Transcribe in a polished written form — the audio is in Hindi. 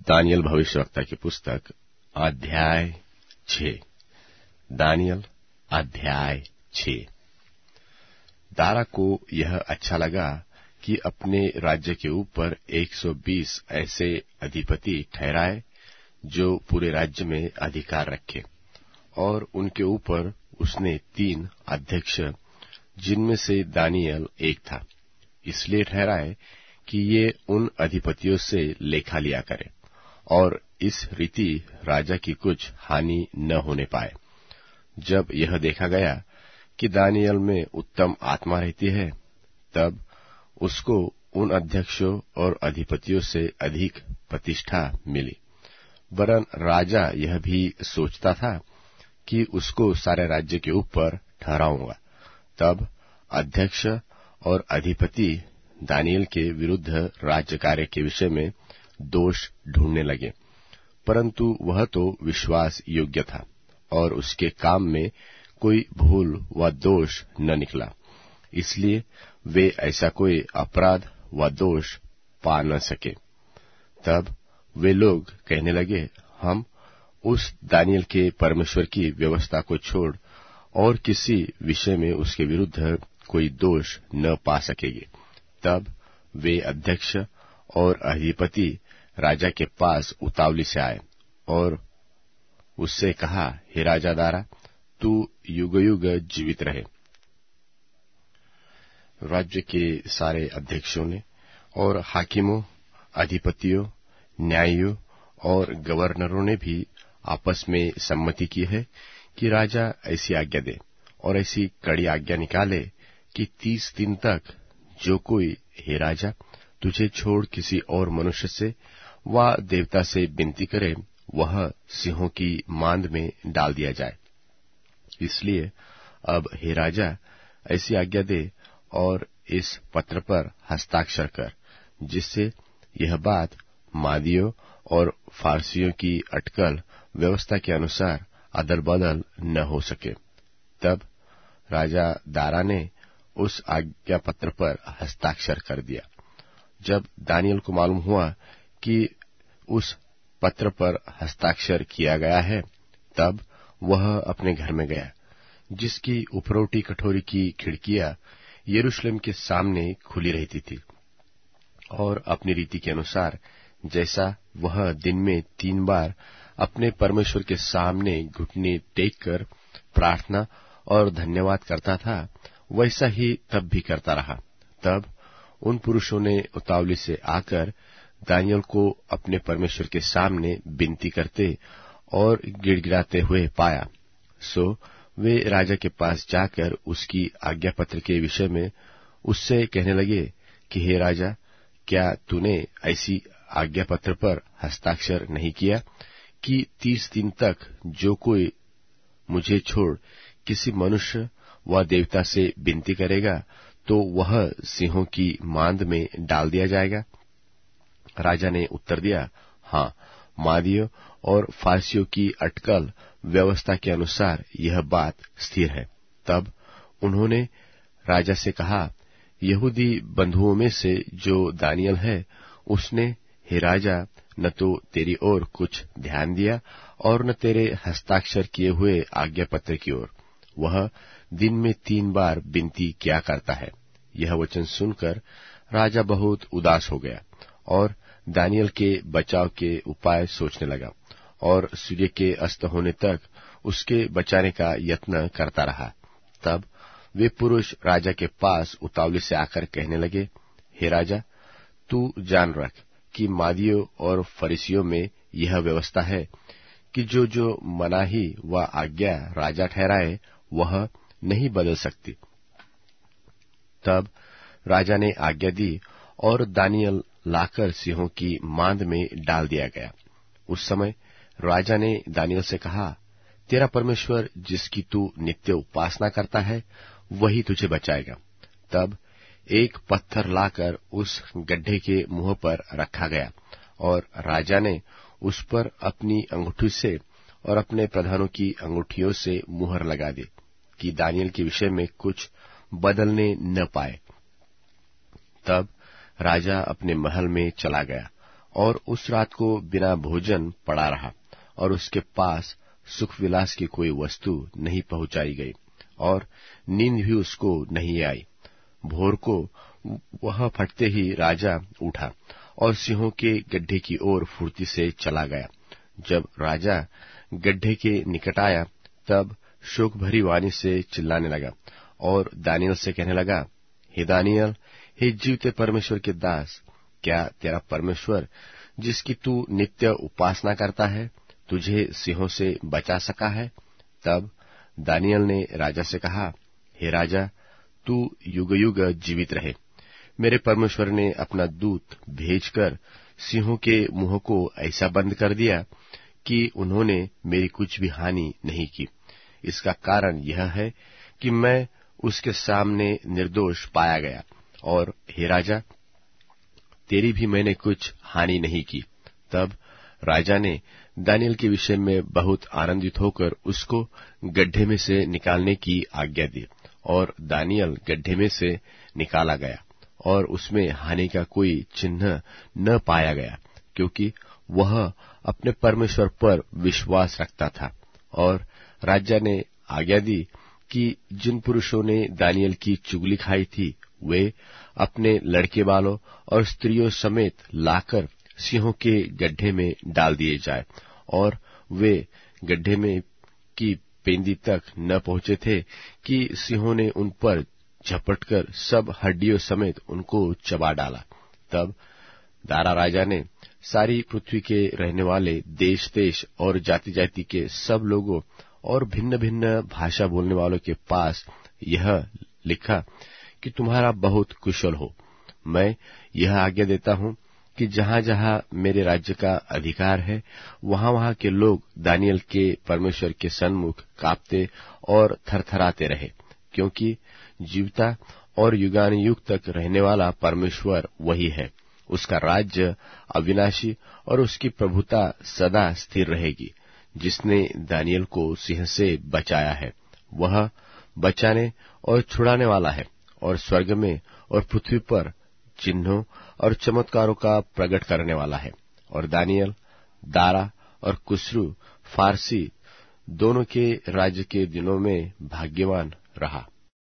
दानियल भविष्यवक्ता की पुस्तक अध्याय 6। दानियल अध्याय 6। दारा को यह अच्छा लगा कि अपने राज्य के ऊपर 120 ऐसे अधिपति ठहराए जो पूरे राज्य में अधिकार रखे, और उनके ऊपर उसने 3 अध्यक्ष, जिनमें से दानियल एक था, इसलिए ठहराए कि ये उन अधिपतियों से लेखा लिया करे और इस रीति राजा की कुछ हानि न होने पाए। जब यह देखा गया कि दानियल में उत्तम आत्मा रहती है, तब उसको उन अध्यक्षों और अधिपतियों से अधिक प्रतिष्ठा मिली। वरन राजा यह भी सोचता था कि उसको सारे राज्य के ऊपर ठहराऊंगा। तब अध्यक्ष और अधिपति दानियल के विरुद्ध राज्य कार्य के विषय में दोष ढूंढने लगे, परंतु वह तो विश्वास योग्य था और उसके काम में कोई भूल व दोष न निकला, इसलिए वे ऐसा कोई अपराध व दोष पा न सके। तब वे लोग कहने लगे, हम उस दानियल के परमेश्वर की व्यवस्था को छोड़ और किसी विषय में उसके विरुद्ध कोई दोष न पा सकेंगे। तब वे अध्यक्ष और अधिपति राजा के पास उतावली से आए और उससे कहा, हे राजा दारा, तू युग-युग जीवित रहे। राज्य के सारे अध्यक्षों ने और हाकिमों, अधिपतियों, न्यायियों और गवर्नरों ने भी आपस में सम्मति की है कि राजा ऐसी आज्ञा दे और ऐसी कड़ी आज्ञा निकाले कि 30 दिन तक जो कोई, हे राजा, तुझे छोड़ किसी और मनुष्य से व देवता से विनती करे, वह सिंहों की मांद में डाल दिया जाए। इसलिए अब हे राजा, ऐसी आज्ञा दे और इस पत्र पर हस्ताक्षर कर, जिससे यह बात मादियों और फारसियों की अटकल व्यवस्था के अनुसार अदल बदल न हो सके। तब राजा दारा ने उस आज्ञा पत्र पर हस्ताक्षर कर दिया। जब दानियल को मालूम हुआ कि उस पत्र पर हस्ताक्षर किया गया है, तब वह अपने घर में गया, जिसकी उपरोटी कठोरी की खिड़कियां यरूशलेम के सामने खुली रहती थी, और अपनी रीति के अनुसार जैसा वह दिन में 3 बार अपने परमेश्वर के सामने घुटने टेक कर प्रार्थना और धन्यवाद करता था, वैसा ही तब भी करता रहा। तब उन पुरुषों ने उतावली से आकर दानियल को अपने परमेश्वर के सामने विनती करते और गिड़गिड़ाते हुए पाया। सो वे राजा के पास जाकर उसकी आज्ञा पत्र के विषय में उससे कहने लगे कि हे राजा, क्या तूने ऐसी आज्ञा पत्र पर हस्ताक्षर नहीं किया कि 30 दिन तक जो कोई मुझे छोड़ किसी मनुष्य व देवता से विनती करेगा, तो वह सिंहों की मांद में डाल दिया जाएगा? राजा ने उत्तर दिया, हाँ, मादियों और फारसियों की अटकल व्यवस्था के अनुसार यह बात स्थिर है। तब उन्होंने राजा से कहा, यहूदी बंधुओं में से जो दानियल है, उसने, हे राजा, न तो तेरी ओर कुछ ध्यान दिया और न तेरे हस्ताक्षर किए हुए आज्ञा पत्र की ओर। वह दिन में 3 बार विनती किया करता है। यह वचन सुनकर राजा बहुत उदास हो गया और दानियल के बचाव के उपाय सोचने लगा, और सूर्य के अस्त होने तक उसके बचाने का यत्न करता रहा। तब वे पुरुष राजा के पास उतावली से आकर कहने लगे, हे राजा, तू जान रख कि मादियों और फरीसियों में यह व्यवस्था है कि जो मनाही व आज्ञा राजा ठहराए, वह नहीं बदल सकती। तब राजा ने आज्ञा दी और दानियल लाकर सिंहों की मांद में डाल दिया गया। उस समय राजा ने दानियल से कहा, तेरा परमेश्वर जिसकी तू नित्य उपासना करता है, वही तुझे बचाएगा। तब एक पत्थर लाकर उस गड्ढे के मुंह पर रखा गया, और राजा ने उस पर अपनी अंगूठी से और अपने प्रधानों की अंगूठियों से मुहर लगा दी कि दानियल के विषय में कुछ बदलने न पाए। तब राजा अपने महल में चला गया और उस रात को बिना भोजन पड़ा रहा, और उसके पास सुख विलास की कोई वस्तु नहीं पहुंचाई गई, और नींद भी उसको नहीं आई। भोर को वह फटते ही राजा उठा और सिंहों के गड्ढे की ओर फुर्ती से चला गया। जब राजा गड्ढे के निकट आया, तब शोक भरी वाणी से चिल्लाने लगा और दानियल से कहने लगा, हे दानियल, हे जीवते परमेश्वर के दास, क्या तेरा परमेश्वर जिसकी तू नित्य उपासना करता है तुझे सिंहों से बचा सका है? तब दानियल ने राजा से कहा, हे राजा, तू युग युग जीवित रहे। मेरे परमेश्वर ने अपना दूत भेजकर सिंहों के मुंह को ऐसा बंद कर दिया कि उन्होंने मेरी कुछ भी हानि नहीं की। इसका कारण यह है कि मैं उसके सामने निर्दोष पाया गया, और हे राजा, तेरी भी मैंने कुछ हानि नहीं की। तब राजा ने दानियल के विषय में बहुत आनंदित होकर उसको गड्ढे में से निकालने की आज्ञा दी, और दानियल गड्ढे में से निकाला गया, और उसमें हानि का कोई चिन्ह न पाया गया, क्योंकि वह अपने परमेश्वर पर विश्वास रखता था। और राजा ने आज्ञा दी कि जिन पुरुषों ने दानियल की चुगली खाई थी, वे अपने लड़के बालों और स्त्रियों समेत लाकर सिंहों के गड्ढे में डाल दिए जाए। और वे गड्ढे में की पेंदी तक न पहुंचे थे कि सिंहों ने उन पर झपटकर सब हड्डियों समेत उनको चबा डाला। तब दारा राजा ने सारी पृथ्वी के रहने वाले देश देश और जाति जाति के सब लोगों और भिन्न भिन्न भाषा बोलने वालों के पास यह लिखा कि तुम्हारा बहुत कुशल हो। मैं यह आज्ञा देता हूं कि जहां जहां मेरे राज्य का अधिकार है, वहां वहां के लोग दानियल के परमेश्वर के सन्मुख कांपते और थरथराते रहे, क्योंकि जीवता और युगानुयुग तक रहने वाला परमेश्वर वही है। उसका राज्य अविनाशी और उसकी प्रभुता सदा स्थिर रहेगी। जिसने दानियल को सिंह से बचाया है, वह बचाने और छुड़ाने वाला है, और स्वर्ग में और पृथ्वी पर चिन्हों और चमत्कारों का प्रकट करने वाला है। और दानियल, दारा और कुस्रू फारसी दोनों के राज्य के दिनों में भाग्यवान रहा।